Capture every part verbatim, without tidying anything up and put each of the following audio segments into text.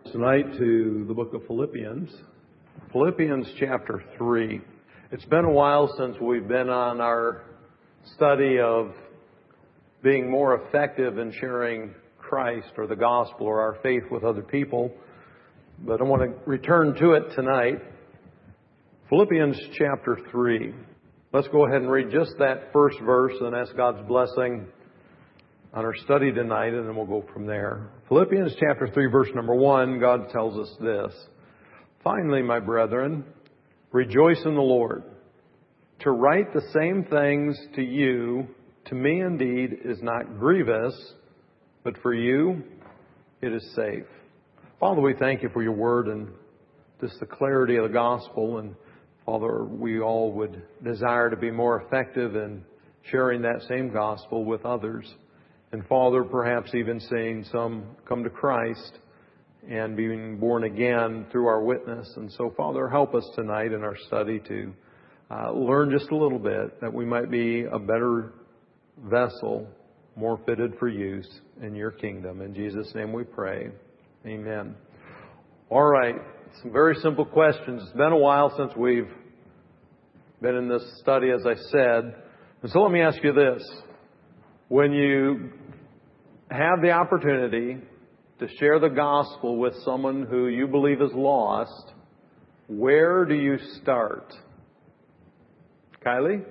Tonight to the book of Philippians, Philippians chapter three. It's been a while since we've been on our study of being more effective in sharing Christ or the gospel or our faith with other people, but I want to return to it tonight. Philippians chapter three. Let's go ahead and read just that first verse and ask God's blessing on our study tonight, and then we'll go from there. Philippians chapter three, verse number one, God tells us this. Finally, my brethren, rejoice in the Lord. To write the same things to you, to me indeed, is not grievous, but for you it is safe. Father, we thank you for your word and just the clarity of the gospel. And Father, we all would desire to be more effective in sharing that same gospel with others. And Father, perhaps even seeing some come to Christ and being born again through our witness. And so, Father, help us tonight in our study to uh, learn just a little bit, that we might be a better vessel, more fitted for use in your kingdom. In Jesus' name we pray. Amen. All right. Some very simple questions. It's been a while since we've been in this study, as I said. And so let me ask you this. When you have the opportunity to share the gospel with someone who you believe is lost, where do you start? Kylie?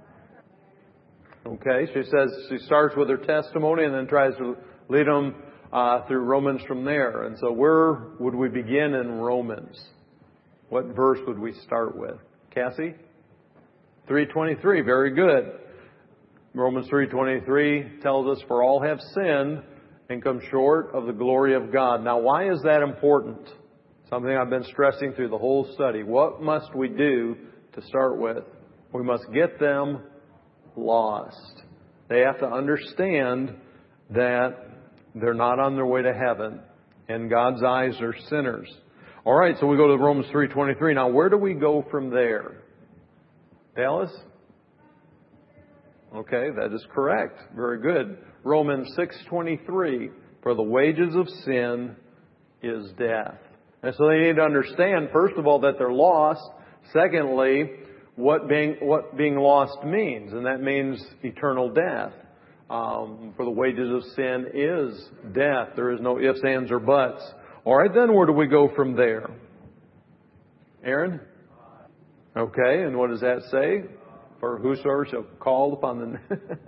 Okay, she says she starts with her testimony and then tries to lead them uh, through Romans from there. And so where would we begin in Romans? What verse would we start with? Cassie? three twenty-three, very good. Romans three twenty-three tells us, for all have sinned and come short of the glory of God. Now, why is that important? Something I've been stressing through the whole study. What must we do to start with? We must get them lost. They have to understand that they're not on their way to heaven, and God's eyes are sinners. All right, so we go to Romans three twenty-three. Now, where do we go from there? Dallas? Okay, that is correct. Very good. Romans six twenty-three. For the wages of sin is death. And so they need to understand, first of all, that they're lost. Secondly, what being what being lost means. And that means eternal death. Um, for the wages of sin is death. There is no ifs, ands, or buts. All right, then where do we go from there? Aaron? Okay, and what does that say? For whosoever shall call upon the...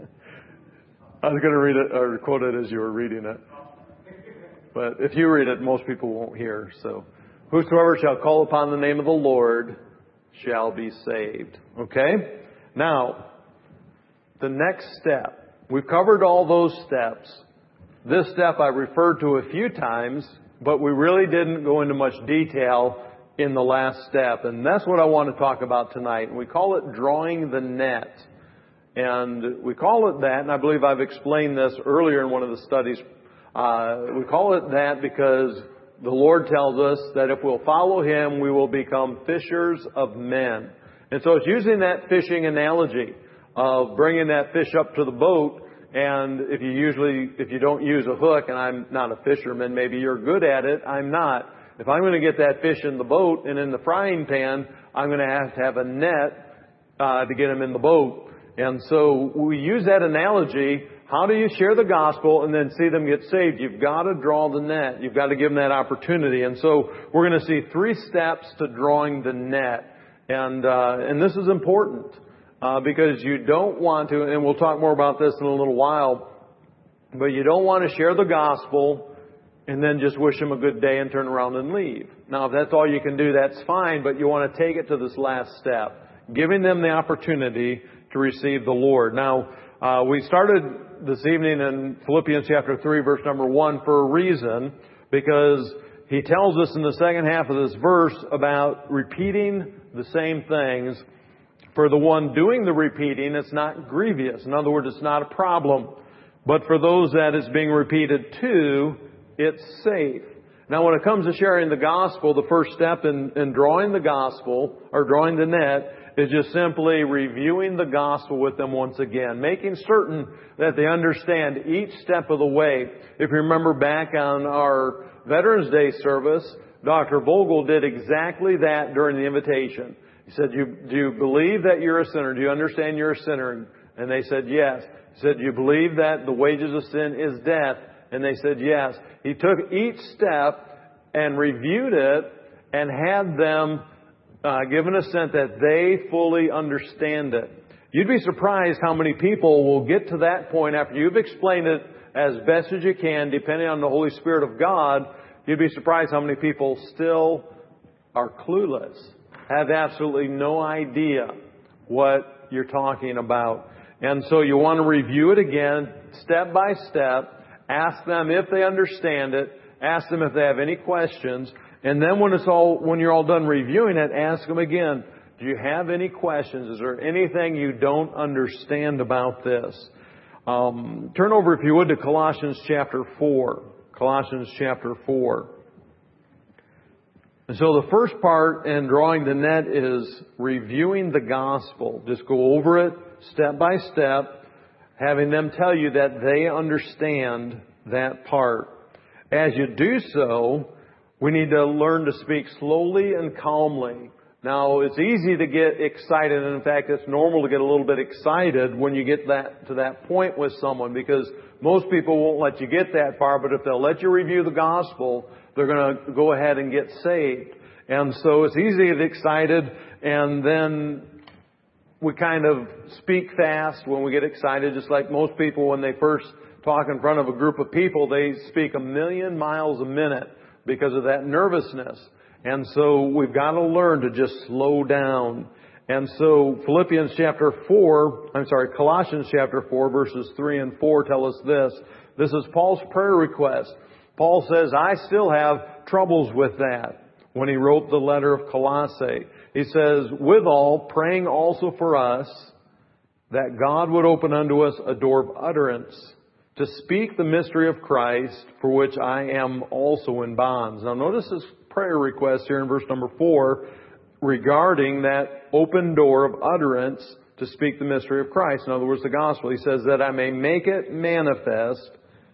I was going to read it or quote it as you were reading it. But if you read it, most people won't hear. So, whosoever shall call upon the name of the Lord shall be saved. Okay? Now, the next step. We've covered all those steps. This step I referred to a few times, but we really didn't go into much detail in the last step. And that's what I want to talk about tonight. We call it drawing the net. And we call it that, and I believe I've explained this earlier in one of the studies. Uh, we call it that because the Lord tells us that if we'll follow Him, we will become fishers of men. And so it's using that fishing analogy of bringing that fish up to the boat. And if you usually, if you don't use a hook, and I'm not a fisherman, maybe you're good at it, I'm not. If I'm going to get that fish in the boat and in the frying pan, I'm going to have to have a net uh, to get him in the boat. And so we use that analogy. How do you share the gospel and then see them get saved? You've got to draw the net. You've got to give them that opportunity. And so we're going to see three steps to drawing the net. And uh, and this is important uh, because you don't want to, and we'll talk more about this in a little while, but you don't want to share the gospel and then just wish them a good day and turn around and leave. Now, if that's all you can do, that's fine, but you want to take it to this last step, giving them the opportunity to receive the Lord. Now, uh, we started this evening in Philippians chapter three, verse number one, for a reason, because he tells us in the second half of this verse about repeating the same things. For the one doing the repeating, it's not grievous. In other words, it's not a problem. But for those that it's being repeated to, it's safe. Now, when it comes to sharing the gospel, the first step in, in drawing the gospel, or drawing the net, is just simply reviewing the gospel with them once again, making certain that they understand each step of the way. If you remember back on our Veterans Day service, Doctor Vogel did exactly that during the invitation. He said, you, do you believe that you're a sinner? Do you understand you're a sinner? And they said, yes. He said, do you believe that the wages of sin is death? And they said, yes. He took each step and reviewed it and had them uh, given a sense that they fully understand it. You'd be surprised how many people will get to that point after you've explained it as best as you can, depending on the Holy Spirit of God. You'd be surprised how many people still are clueless, have absolutely no idea what you're talking about. And so you want to review it again, step by step. Ask them if they understand it. Ask them if they have any questions. And then when it's all, when you're all done reviewing it, ask them again, do you have any questions? Is there anything you don't understand about this? Um, turn over, if you would, to Colossians chapter four. Colossians chapter four. And so the first part in drawing the net is reviewing the gospel. Just go over it step by step, having them tell you that they understand that part. As you do so, we need to learn to speak slowly and calmly. Now, it's easy to get excited, and in fact, it's normal to get a little bit excited when you get that to that point with someone, because most people won't let you get that far, but if they'll let you review the gospel, they're going to go ahead and get saved. And so it's easy to get excited, and then we kind of speak fast when we get excited, just like most people when they first talk in front of a group of people, they speak a million miles a minute because of that nervousness. And so we've got to learn to just slow down. And so Philippians chapter four, I'm sorry, Colossians chapter four, verses three and four tell us this. This is Paul's prayer request. Paul says, I still have troubles with that when he wrote the letter of Colossae. He says, withal, praying also for us that God would open unto us a door of utterance to speak the mystery of Christ, for which I am also in bonds. Now notice this prayer request here in verse number four regarding that open door of utterance to speak the mystery of Christ. In other words, the gospel. He says that I may make it manifest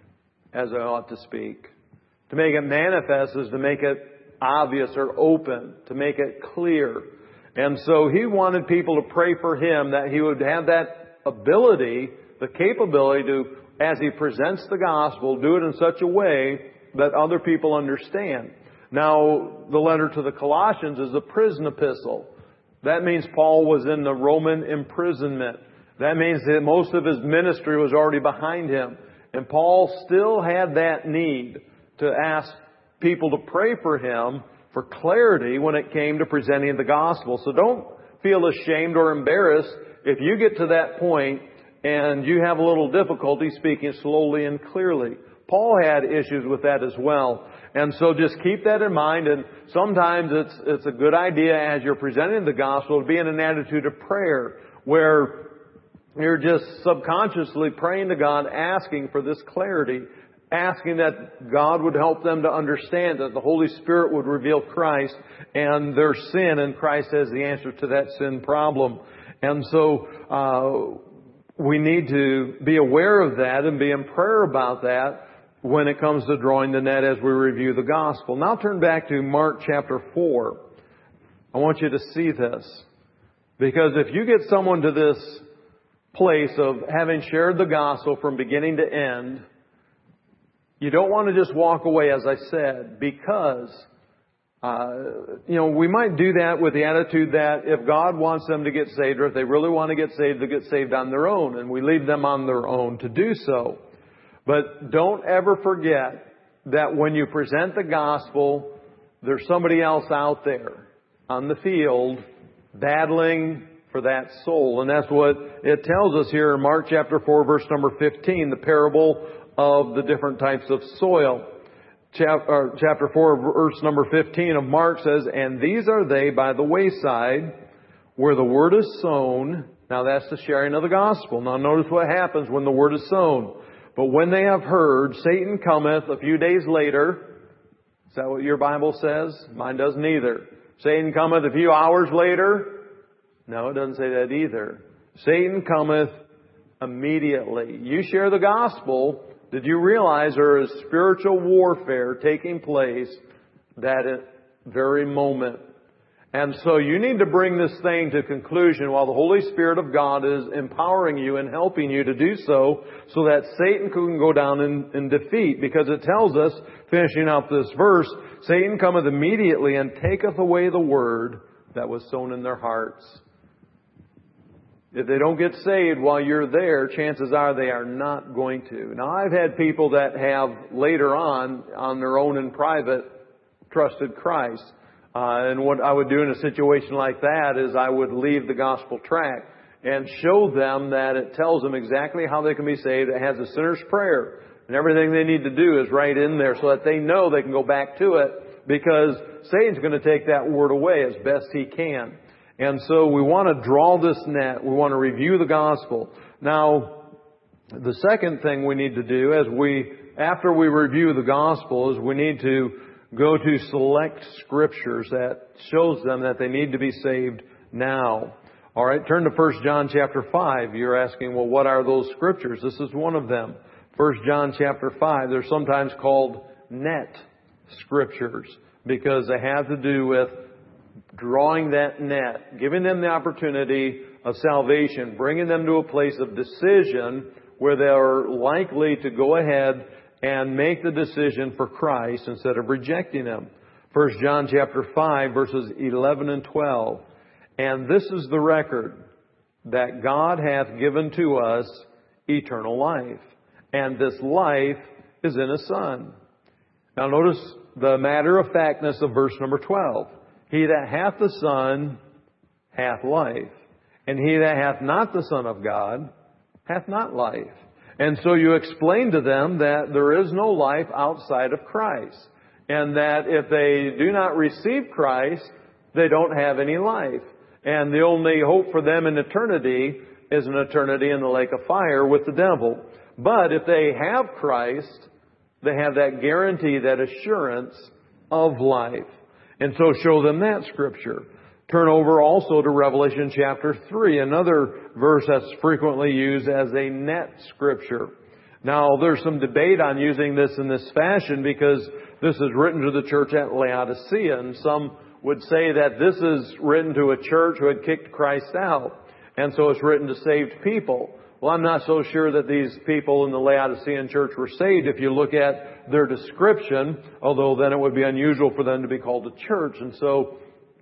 as I ought to speak. To make it manifest is to make it obvious or open, to make it clear. And so he wanted people to pray for him that he would have that ability, the capability to, as he presents the gospel, do it in such a way that other people understand. Now, the letter to the Colossians is a prison epistle. That means Paul was in the Roman imprisonment. That means that most of his ministry was already behind him. And Paul still had that need to ask people to pray for him for clarity when it came to presenting the gospel. So don't feel ashamed or embarrassed if you get to that point and you have a little difficulty speaking slowly and clearly. Paul had issues with that as well. And so just keep that in mind. And sometimes it's, it's a good idea as you're presenting the gospel to be in an attitude of prayer where you're just subconsciously praying to God, asking for this clarity, asking that God would help them to understand, that the Holy Spirit would reveal Christ and their sin, and Christ has the answer to that sin problem. And so uh, we need to be aware of that and be in prayer about that when it comes to drawing the net as we review the gospel. Now turn back to Mark chapter four. I want you to see this, because if you get someone to this place of having shared the gospel from beginning to end, you don't want to just walk away, as I said, because, uh, you know, we might do that with the attitude that if God wants them to get saved, or if they really want to get saved, they'll get saved on their own, and we leave them on their own to do so. But don't ever forget that when you present the gospel, there's somebody else out there on the field battling for that soul. And that's what it tells us here in Mark chapter four, verse number fifteen, the parable of the different types of soil. Chapter four, verse number fifteen of Mark says, and these are they by the wayside where the word is sown. Now that's the sharing of the gospel. Now notice what happens when the word is sown. But when they have heard, Satan cometh a few days later. Is that what your Bible says? Mine doesn't either. Satan cometh a few hours later. No, it doesn't say that either. Satan cometh immediately. You share the gospel. Did you realize there is spiritual warfare taking place that very moment? And so you need to bring this thing to conclusion while the Holy Spirit of God is empowering you and helping you to do so, so that Satan can go down in, in defeat. Because it tells us, finishing up this verse, Satan cometh immediately and taketh away the word that was sown in their hearts. If they don't get saved while you're there, chances are they are not going to. Now, I've had people that have later on, on their own in private, trusted Christ. Uh, and what I would do in a situation like that is I would leave the gospel tract and show them that it tells them exactly how they can be saved. It has a sinner's prayer. And everything they need to do is right in there so that they know they can go back to it, because Satan's going to take that word away as best he can. And so we want to draw this net. We want to review the gospel. Now, the second thing we need to do as we, after we review the gospel, is we need to go to select scriptures that shows them that they need to be saved now. All right, turn to First John chapter five. You're asking, well, what are those scriptures? This is one of them. First John chapter five. They're sometimes called net scriptures because they have to do with drawing that net, giving them the opportunity of salvation, bringing them to a place of decision where they're likely to go ahead and make the decision for Christ instead of rejecting Him. First John chapter five, verses eleven and twelve. And this is the record, that God hath given to us eternal life, and this life is in a Son. Now notice the matter-of-factness of verse number twelve. He that hath the Son hath life, and he that hath not the Son of God hath not life. And so you explain to them that there is no life outside of Christ, and that if they do not receive Christ, they don't have any life. And the only hope for them in eternity is an eternity in the lake of fire with the devil. But if they have Christ, they have that guarantee, that assurance of life. And so show them that scripture. Turn over also to Revelation chapter three, another verse that's frequently used as a net scripture. Now, there's some debate on using this in this fashion because this is written to the church at Laodicea, and some would say that this is written to a church who had kicked Christ out, and so it's written to saved people. Well, I'm not so sure that these people in the Laodicean church were saved if you look at their description, although then it would be unusual for them to be called a church. And so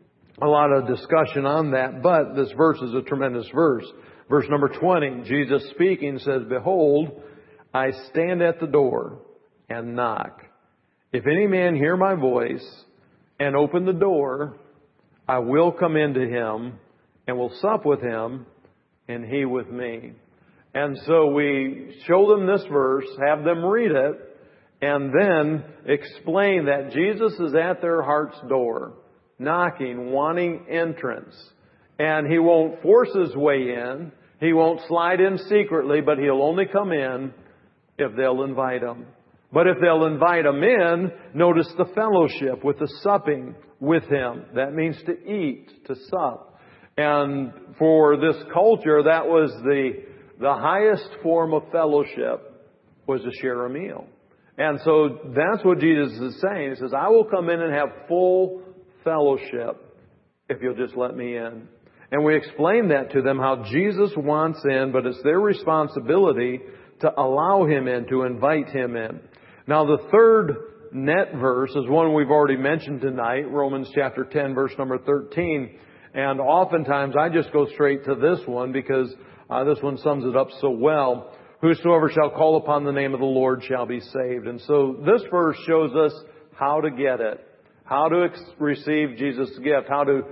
a lot of discussion on that, but this verse is a tremendous verse. Verse number twenty, Jesus speaking says, Behold, I stand at the door and knock. If any man hear my voice and open the door, I will come into him and will sup with him and he with me. And so we show them this verse, have them read it, and then explain that Jesus is at their heart's door, knocking, wanting entrance. And He won't force His way in. He won't slide in secretly, but He'll only come in if they'll invite Him. But if they'll invite Him in, notice the fellowship with the supping with Him. That means to eat, to sup. And for this culture, that was the the highest form of fellowship, was to share a meal. And so that's what Jesus is saying. He says, I will come in and have full fellowship if you'll just let me in. And we explain that to them, how Jesus wants in, but it's their responsibility to allow Him in, to invite Him in. Now the third net verse is one we've already mentioned tonight, Romans chapter ten, verse number thirteen. And oftentimes I just go straight to this one because uh, this one sums it up so well. Whosoever shall call upon the name of the Lord shall be saved. And so this verse shows us how to get it, how to ex- receive Jesus' gift, how to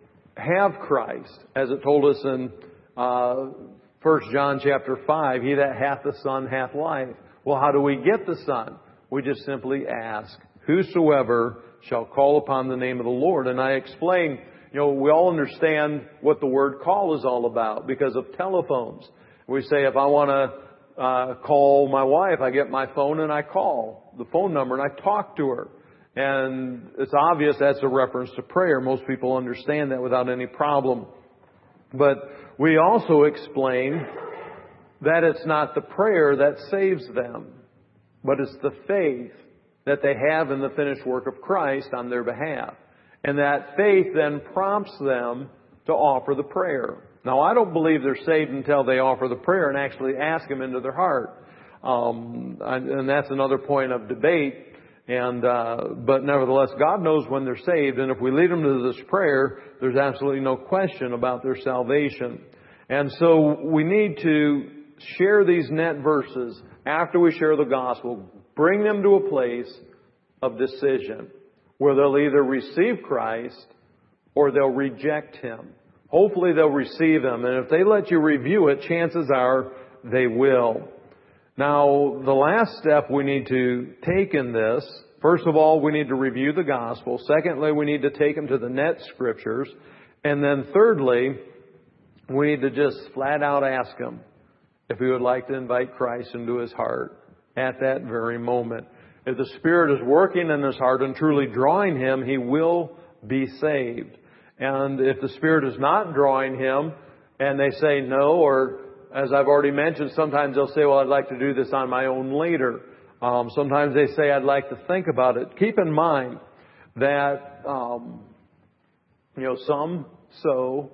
have Christ, as it told us in uh, First John chapter five, He that hath the Son hath life. Well, how do we get the Son? We just simply ask, whosoever shall call upon the name of the Lord. And I explain, you know, we all understand what the word call is all about because of telephones. We say, if I want to uh, call my wife, I get my phone and I call the phone number and I talk to her. And it's obvious that's a reference to prayer. Most people understand that without any problem. But we also explain that it's not the prayer that saves them, but it's the faith that they have in the finished work of Christ on their behalf. And that faith then prompts them to offer the prayer. Now, I don't believe they're saved until they offer the prayer and actually ask Him into their heart. Um, and that's another point of debate. And uh, but nevertheless, God knows when they're saved. And if we lead them to this prayer, there's absolutely no question about their salvation. And so we need to share these net verses after we share the gospel. Bring them to a place of decision where they'll either receive Christ or they'll reject Him. Hopefully they'll receive Him. And if they let you review it, chances are they will. Now, the last step we need to take in this, first of all, we need to review the gospel. Secondly, we need to take them to the net scriptures. And then thirdly, we need to just flat out ask Him if He would like to invite Christ into his heart at that very moment. If the Spirit is working in his heart and truly drawing him, he will be saved. And if the Spirit is not drawing him and they say no, or as I've already mentioned, sometimes they'll say, well, I'd like to do this on my own later. Um, sometimes they say, I'd like to think about it. Keep in mind that, um, you know, some sow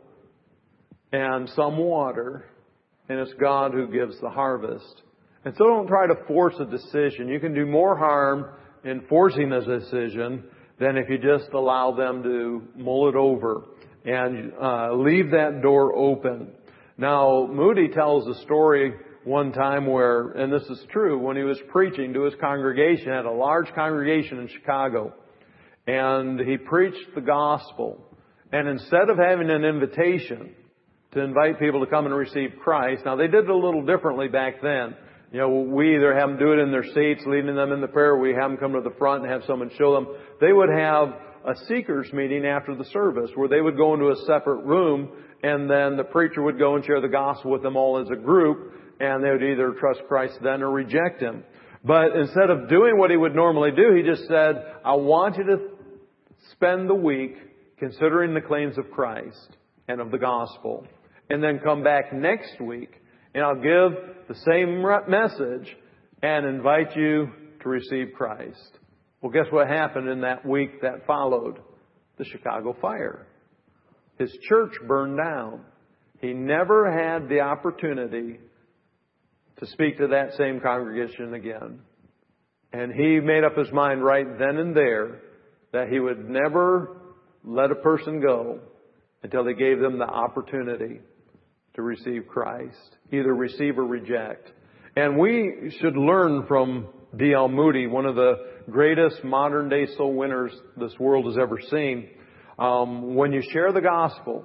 and some water, and it's God who gives the harvest. And so don't try to force a decision. You can do more harm in forcing a decision than if you just allow them to mull it over and uh, leave that door open. Now, Moody tells a story one time where, and this is true, when he was preaching to his congregation, had a large congregation in Chicago, and he preached the gospel. And instead of having an invitation to invite people to come and receive Christ, now they did it a little differently back then. You know, we either have them do it in their seats, leading them in the prayer, or we have them come to the front and have someone show them. They would have a seekers meeting after the service where they would go into a separate room, and then the preacher would go and share the gospel with them all as a group, and they would either trust Christ then or reject Him. But instead of doing what he would normally do, he just said, I want you to spend the week considering the claims of Christ and of the gospel, and then come back next week, and I'll give the same message and invite you to receive Christ. Well, guess what happened in that week that followed? The Chicago fire. His church burned down. He never had the opportunity to speak to that same congregation again. And he made up his mind right then and there that he would never let a person go until they gave them the opportunity to receive Christ. Either receive or reject. And we should learn from D L Moody, one of the greatest modern day soul winners this world has ever seen. Um, when you share the gospel,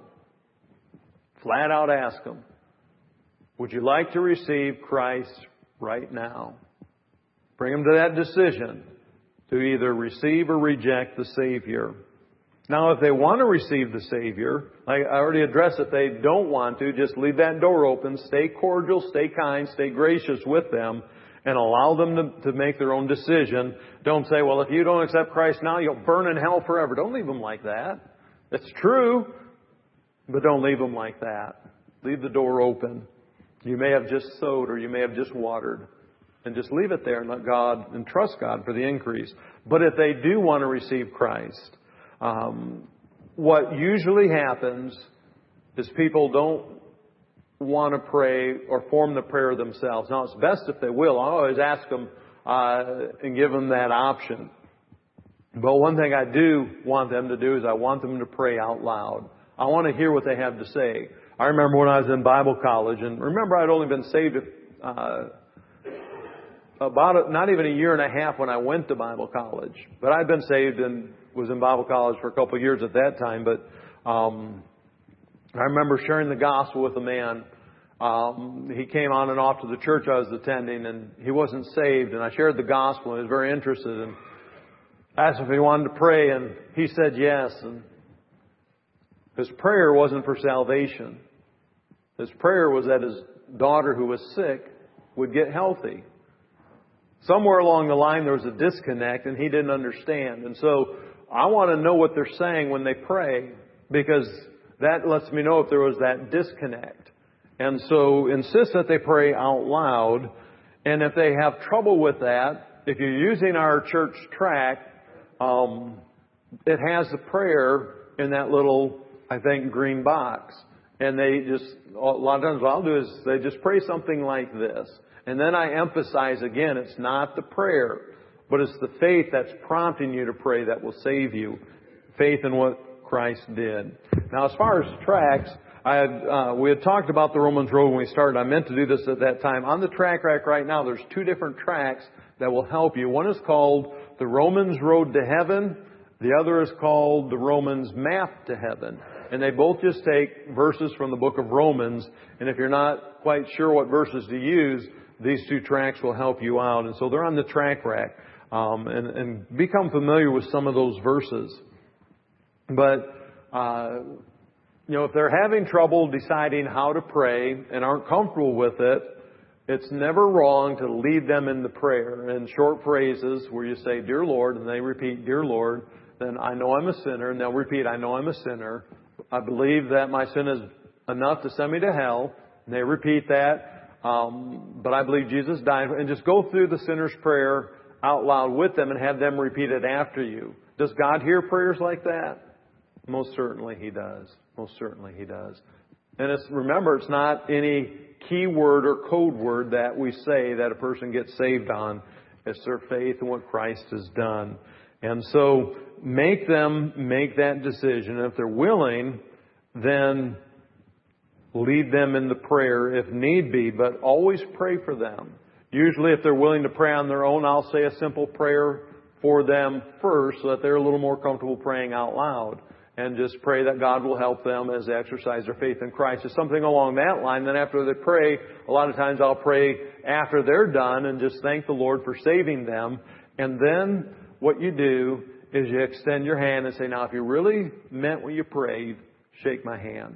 flat out ask them, would you like to receive Christ right now? Bring them to that decision to either receive or reject the Savior. Now, if they want to receive the Savior, like I already addressed, if they don't want to, just leave that door open, stay cordial, stay kind, stay gracious with them, and allow them to, to make their own decision. Don't say, well, if you don't accept Christ now, you'll burn in hell forever. Don't leave them like that. It's true, but don't leave them like that. Leave the door open. You may have just sowed or you may have just watered. And just leave it there and let God, and trust God for the increase. But if they do want to receive Christ, um, what usually happens is people don't want to pray or form the prayer themselves. Now, it's best if they will. I always ask them uh, and give them that option. But one thing I do want them to do is I want them to pray out loud. I want to hear what they have to say. I remember when I was in Bible college, and remember I'd only been saved uh, about a, not even a year and a half when I went to Bible college. But I'd been saved and was in Bible college for a couple of years at that time. But um, I remember sharing the gospel with a man. Um, he came on and off to the church I was attending, and he wasn't saved. And I shared the gospel, and he was very interested, and asked if he wanted to pray, and he said yes. And his prayer wasn't for salvation. His prayer was that his daughter, who was sick, would get healthy. Somewhere along the line there was a disconnect, and he didn't understand. And so I want to know what they're saying when they pray, because that lets me know if there was that disconnect. And so insist that they pray out loud. And if they have trouble with that, if you're using our church tract, um, it has the prayer in that little, I think, green box. And they just, a lot of times what I'll do is they just pray something like this. And then I emphasize again, it's not the prayer, but it's the faith that's prompting you to pray that will save you. Faith in what Christ did. Now, as far as tracts, I had, uh, we had talked about the Romans Road when we started. I meant to do this at that time. On the tract rack right now, there's two different tracts that will help you. One is called the Romans Road to Heaven. The other is called the Romans Map to Heaven. And they both just take verses from the book of Romans. And if you're not quite sure what verses to use, these two tracts will help you out. And so they're on the tract rack. Um, and, and become familiar with some of those verses. But, uh, you know, if they're having trouble deciding how to pray and aren't comfortable with it, it's never wrong to lead them in the prayer in short phrases where you say, Dear Lord, and they repeat, Dear Lord, then I know I'm a sinner, and they'll repeat, I know I'm a sinner. I believe that my sin is enough to send me to hell. And they repeat that. Um, but I believe Jesus died. And just go through the sinner's prayer out loud with them and have them repeat it after you. Does God hear prayers like that? Most certainly He does. Most certainly He does. And it's, remember, it's not any key word or code word that we say that a person gets saved on. It's their faith in what Christ has done. And so make them make that decision. And if they're willing, then lead them in the prayer if need be, but always pray for them. Usually if they're willing to pray on their own, I'll say a simple prayer for them first so that they're a little more comfortable praying out loud. And just pray that God will help them as they exercise their faith in Christ. It's something along that line. Then after they pray, a lot of times I'll pray after they're done and just thank the Lord for saving them. And then what you do is you extend your hand and say, now if you really meant what you prayed, shake my hand.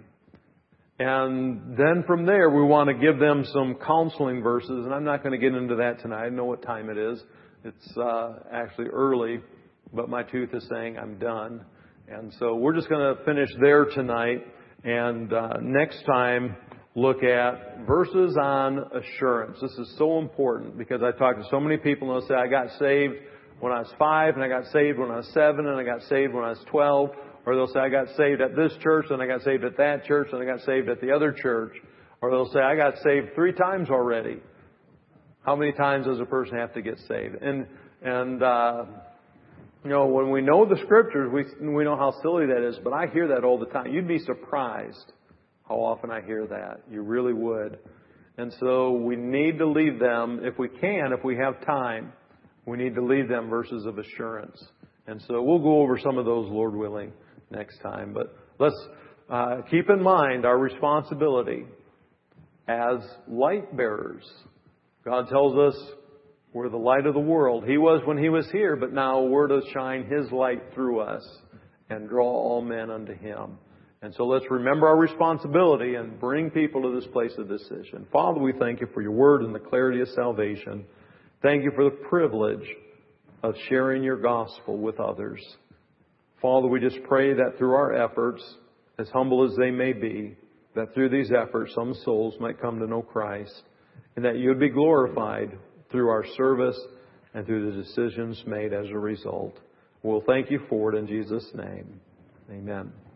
And then from there, we want to give them some counseling verses. And I'm not going to get into that tonight. I know what time it is. It's uh, actually early, but my tooth is saying I'm done. And so we're just going to finish there tonight. And uh, next time, look at verses on assurance. This is so important because I talk to so many people and they'll say, I got saved when I was five, and I got saved when I was seven, and I got saved when I was twelve. Or they'll say, I got saved at this church, and I got saved at that church, and I got saved at the other church. Or they'll say, I got saved three times already. How many times does a person have to get saved? And, and, uh, you know, when we know the Scriptures, we, we know how silly that is, but I hear that all the time. You'd be surprised how often I hear that. You really would. And so we need to lead them, if we can, if we have time, we need to lead them verses of assurance. And so we'll go over some of those, Lord willing, next time. But let's uh, keep in mind our responsibility as light bearers. God tells us we're the light of the world. He was when He was here, but now we're to shine His light through us and draw all men unto Him. And so let's remember our responsibility and bring people to this place of decision. Father, we thank You for Your word and the clarity of salvation. Thank You for the privilege of sharing Your gospel with others. Father, we just pray that through our efforts, as humble as they may be, that through these efforts some souls might come to know Christ, and that You would be glorified through our service and through the decisions made as a result. We'll thank You for it in Jesus' name. Amen.